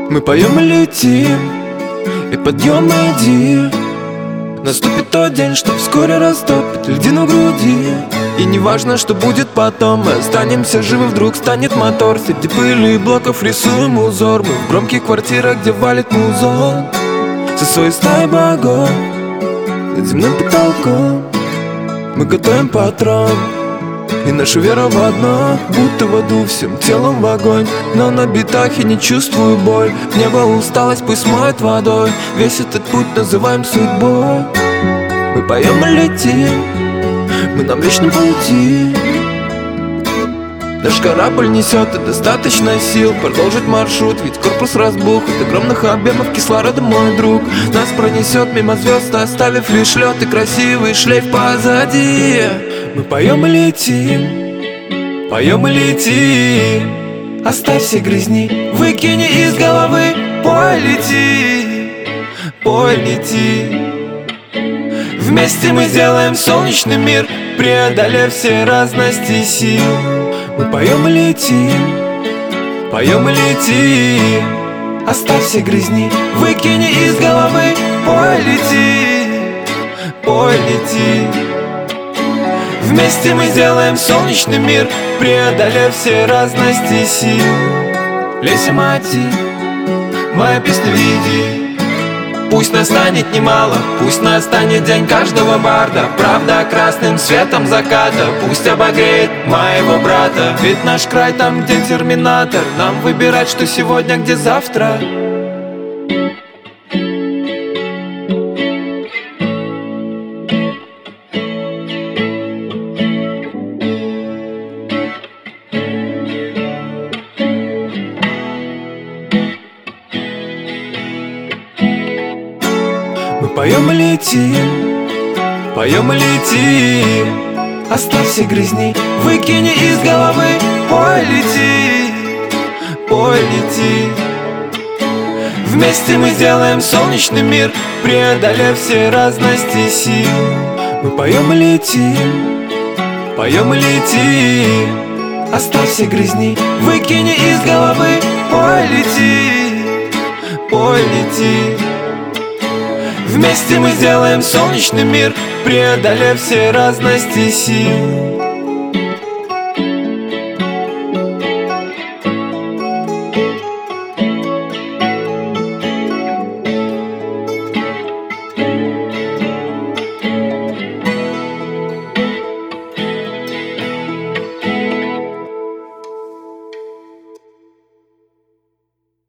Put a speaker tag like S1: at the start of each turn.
S1: Мы поем и летим, и подъем иди. Наступит тот день, что вскоре растопит льдину в груди. И не важно, что будет потом, мы останемся живы, вдруг станет мотор. Среди пыли и блоков рисуем узор. Мы в громких квартирах, где валит музон, со своей стаей богов над земным потолком. Мы готовим патрон, и наша вера в одно, будто в аду, всем телом в огонь. Но на битах я не чувствую боль. Небо усталость пусть смоет водой. Весь этот путь называем судьбой. Мы поем и летим, мы на Млечном пути. Наш корабль несет и достаточно сил продолжить маршрут, ведь корпус разбух от огромных объемов кислорода, мой друг. Нас пронесет мимо звезд, оставив лишь лед и красивый шлейф позади. Мы поем и летим, поем и летим. Оставь все грязни, выкини из головы. Пой, лети, пой, лети. Вместе мы сделаем солнечный мир, преодолев все разности сил. Мы поем и летим, поем и летим. Оставь все грязни, выкини из головы. Пой, лети, пой, лети. Вместе мы сделаем солнечный мир, преодолев все разности сил. Леся Мати, моя песня види. Пусть настанет немало, пусть настанет день каждого барда. Правда красным светом заката пусть обогреет моего брата. Ведь наш край там, где терминатор. Нам выбирать, что сегодня, где завтра. Мы поем и летим, поем и летим. Оставь все грязни, выкини из головы. Пой, лети, пой, лети. Вместе мы сделаем солнечный мир, преодолев все разности сил. Мы поем и летим, поем и летим. Оставь все грязни, выкини из головы. Пой, лети, пой, лети. Вместе мы сделаем солнечный мир, преодолев все разности сил.